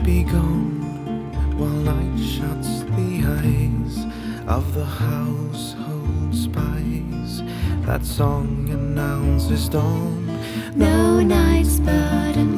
be gone while night shuts the eyes of the household spies. That song announces dawn. No night's burden